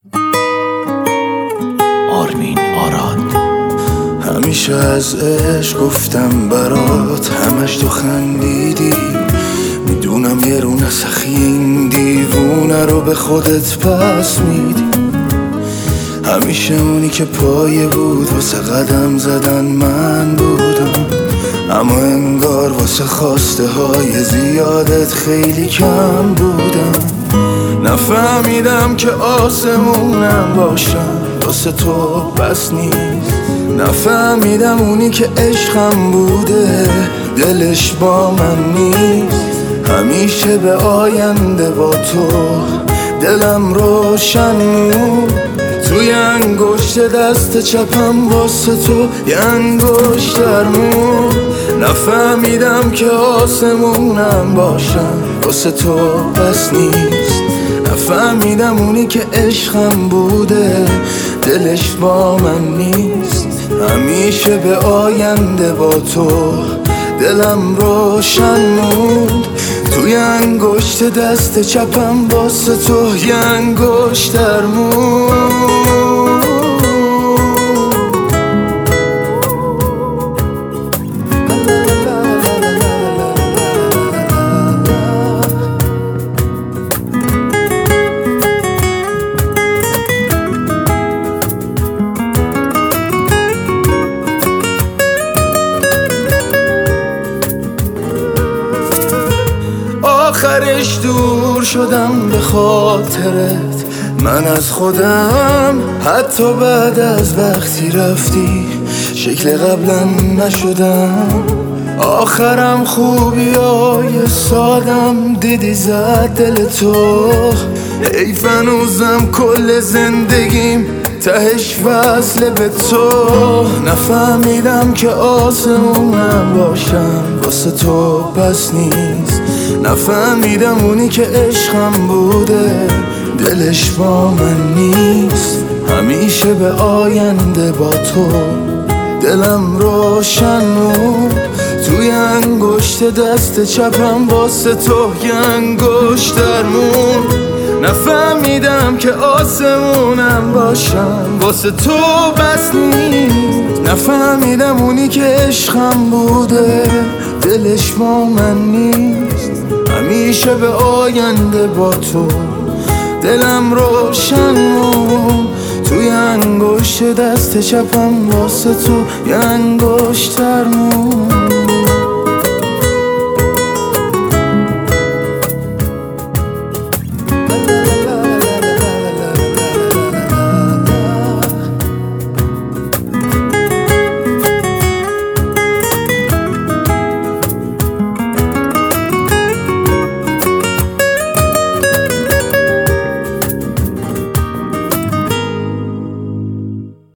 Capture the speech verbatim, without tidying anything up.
آرمین آراد. همیشه از عشق گفتم برات، همش تو خندیدی. میدونم یه رو نسخین دیوونه رو به خودت پس میدی. همیشه اونی که پایه بود واسه قدم زدن من بودم، اما انگار واسه خواسته های زیادت خیلی کم بودم. نفهمیدم که آسمونم باشم واسه تو بس نیست. نفهمیدم اونی که عشقم بوده دلش با من نیست. همیشه به آینده با تو دلم روشن بود. توی انگشت دست چپم واسه تو یه انگشتر مون. نفهمیدم که آسمونم باشم واسه تو بس نیست. نفهمیدم اونی که عشقم بوده دلش با من نیست. همیشه به آینده با تو دلم روشن بود. توی انگشت دست چپم واسه تو یه انگشتر مون. آخرش دور شدم به خاطرت من از خودم. حتی بعد از وقتی رفتی شکل قبلا نشدم. آخرم خوبی های سادم دیدی زد دل تو. حیف هنوزم کل زندگیم تهش وصله به تو. نفهمیدم که آسمونم باشم واسه تو بس نیست. نفهمیدم اونی که عشقم بوده دلش با من نیست. همیشه به آینده با تو دلم روشن بود. توی انگشت دست چپم واسه تو یه انگشتر مون. نفهمیدم که آسمونم باشم واسه تو بس نیست. نفهمیدم اونی که عشقم بوده دلش با من نیست. همیشه به آینده با تو دلم روشن بود. توی انگشت دست چپم واسه تو یه انگشتر مون.